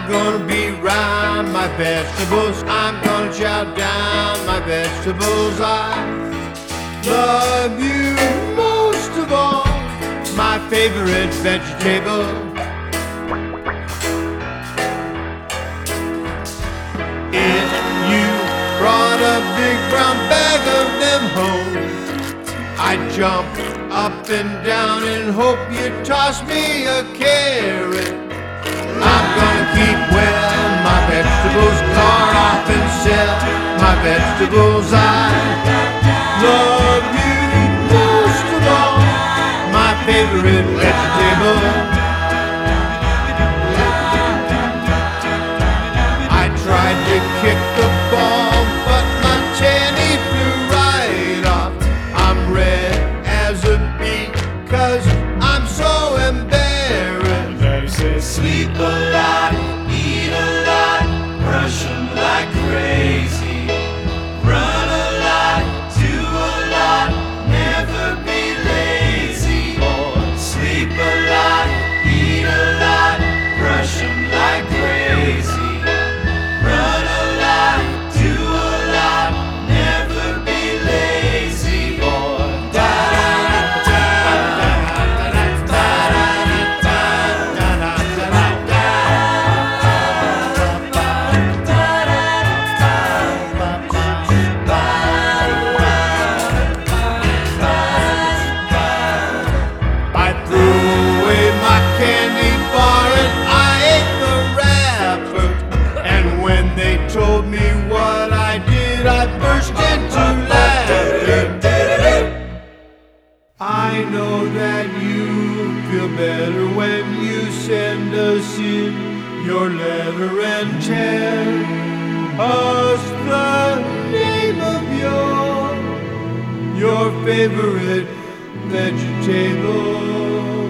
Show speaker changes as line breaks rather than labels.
I'm gonna be round my vegetables. I'm gonna chow down my vegetables. I love you most of all, my favorite vegetable. If you brought a big brown bag of them home, I'd jump up and down and hope you'd toss me a carrot. I'm gonna keep well my vegetables, cart off and sell my vegetables. I love you most of all, my favorite vegetable. I tried to kick the ball, but my tanny flew right off. I'm red as a beet, 'cause I'm so embarrassed.
Daddy says,
Sleep a lot, eat a lot, brush 'em like crazy. Run a lot, do a lot, never be lazy. Sleep a lot, eat a lot, brush 'em like crazy. Run a lot, do a lot, never be lazy, boy.
I threw away my candy bar and I ate the wrapper. And when they told me what I did, I burst into laughter. I know that you feel better when you send us in your letter and tell us the name of your favorite vegetable.